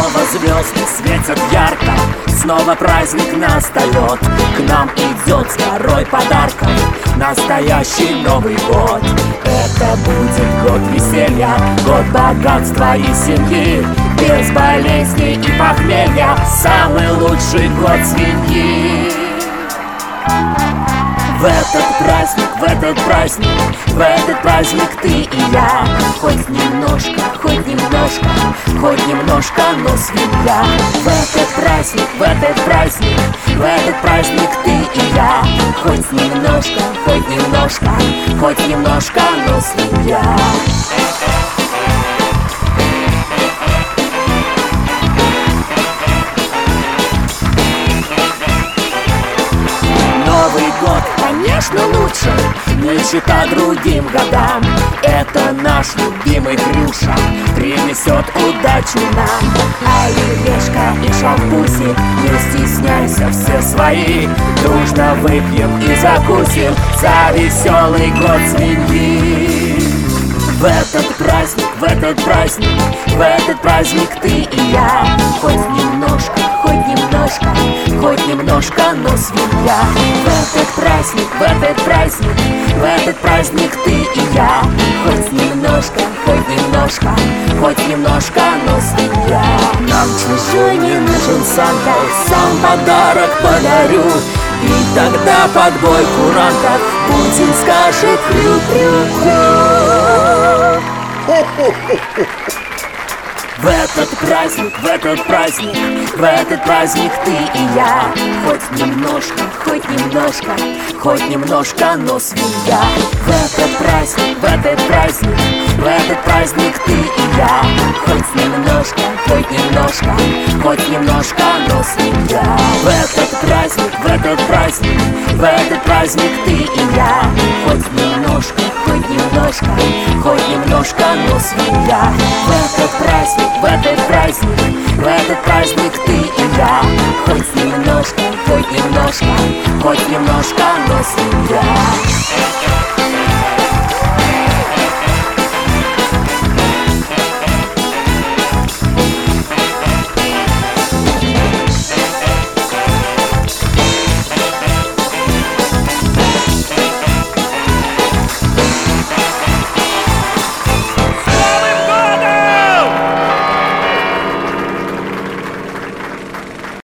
Снова звезды светят ярко, снова праздник настает. К нам идет с горой подарков настоящий Новый год. Это будет год веселья, год богатства и семьи, без болезней и похмелья, самый лучший год свиньи. В этот праздник, в этот праздник, в этот праздник ты и я. Хоть немножко, хоть немножко, хоть немножко, но свинья. В этот праздник, в этот праздник, в этот праздник ты и я. Хоть немножко, хоть немножко, хоть немножко, но свинья. Новый год, конечно, лучше, не чита другим годам. Это наш любимый Хрюша принесет удачу нам. Оливешка и шампусик, не стесняйся, все свои, дружно выпьем и закусим за веселый год свиньи. В этот праздник, в этот праздник, в этот праздник ты и я. Хоть немножко, хоть немножко, хоть немножко, но свинья. В этот праздник, в этот праздник, в этот праздник ты и я. Хоть немножко, хоть немножко, хоть немножко, но свинья. Нам чужой не нужен Санта, сам подарок подарю. И тогда под бой курантов Путин скажет хрю-хрю-хрю. В этот праздник, в этот праздник, в этот праздник ты и я. Хоть немножко, хоть немножко, хоть немножко, но свинья. В этот праздник, в этот праздник, в этот праздник ты и я. Хоть немножко, хоть немножко, хоть немножко, но свинья. В этот праздник, в этот праздник, в этот праздник ты и я. Хоть немножко, хоть немножко, хоть немножко, но свинья. В этот праздник, в этот праздник, в этот праздник ты и я. Хоть немножко, хоть немножко, хоть немножко, но свинья.